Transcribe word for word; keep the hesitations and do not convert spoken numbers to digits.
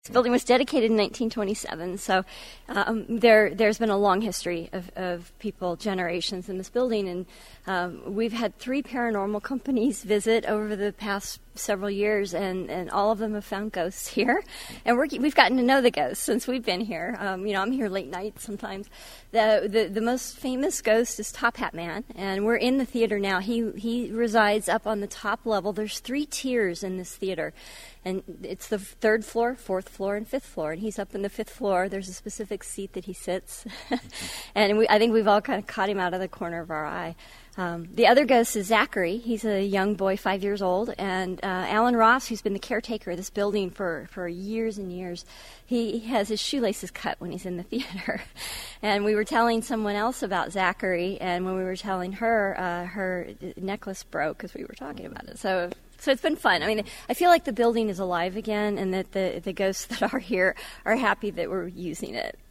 This building was dedicated in nineteen twenty-seven, so um, there, there's been a long history of, of people, generations in this building, and um, we've had three paranormal companies visit over the past several years, and, and all of them have found ghosts here, and we're, we've gotten to know the ghosts since we've been here. Um, you know, I'm here late night sometimes. The, the the most famous ghost is Top Hat Man, and we're in the theater now. He he resides up on the top level. There's three tiers in this theater, and it's the third floor, fourth floor, and fifth floor. And he's up in the fifth floor. There's a specific seat that he sits, and we, I think we've all kind of caught him out of the corner of our eye. Um, the other ghost is Zachary. He's a young boy, five years old, and uh, Alan Ross, who's been the caretaker of this building for, for years and years, he has his shoelaces cut when he's in the theater. And we were telling someone else about Zachary, and when we were telling her, uh, her necklace broke because we were talking about it. So So it's been fun. I mean, I feel like the building is alive again, and that the, the ghosts that are here are happy that we're using it.